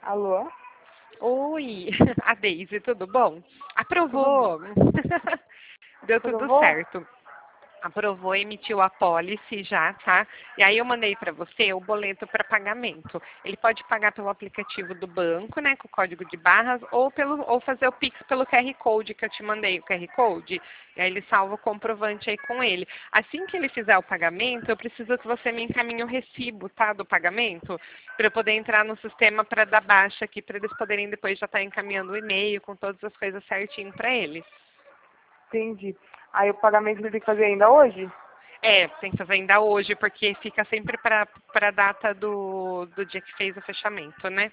Alô? Oi, a Deise, tudo bom? Tudo Aprovou. Deu tudo bom? certo. Aprovou, emitiu a pólice já, tá? E aí eu mandei para você o boleto para pagamento. Ele pode pagar pelo aplicativo do banco, né, com o código de barras, ou fazer o Pix pelo QR Code que eu te mandei, o QR Code. E aí ele salva o comprovante aí com ele. Assim que ele fizer o pagamento, eu preciso que você me encaminhe o recibo, tá, do pagamento, para eu poder entrar no sistema para dar baixa aqui, para eles poderem depois já estar encaminhando o e-mail com todas as coisas certinho para eles. Entendi. Aí o pagamento ele tem que fazer ainda hoje? É, tem que fazer ainda hoje, porque fica sempre para a data do dia que fez o fechamento, né?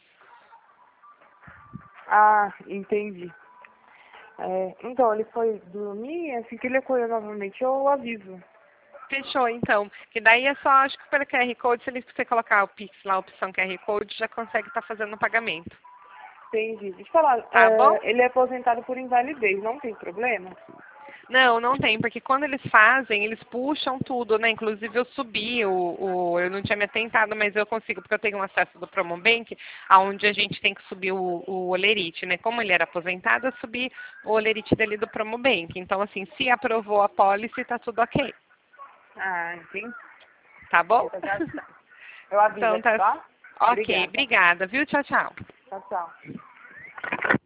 Ah, entendi. Então, ele foi dormir, assim que ele acordou novamente, eu aviso. Fechou, então. Que daí é só, acho que pelo QR Code, se você colocar o Pix lá, a opção QR Code, já consegue estar fazendo o pagamento. Entendi. Deixa eu falar, Tá bom? ele é aposentado por invalidez, não tem problema? Não, não tem, porque quando eles fazem, eles puxam tudo, né? Inclusive eu subi eu não tinha me atentado, mas eu consigo, porque eu tenho um acesso do Promobank, aonde a gente tem que subir o olerite, né? Como ele era aposentado, eu subi o olerite dele do Promobank. Então, assim, se aprovou a pólice, tá tudo ok. Ah, entendi. Tá bom? Então, tá certo. Eu aviso Então aqui, tá. tá? Ok, Obrigada. obrigada, viu? Tchau, tchau. Tchau, tchau.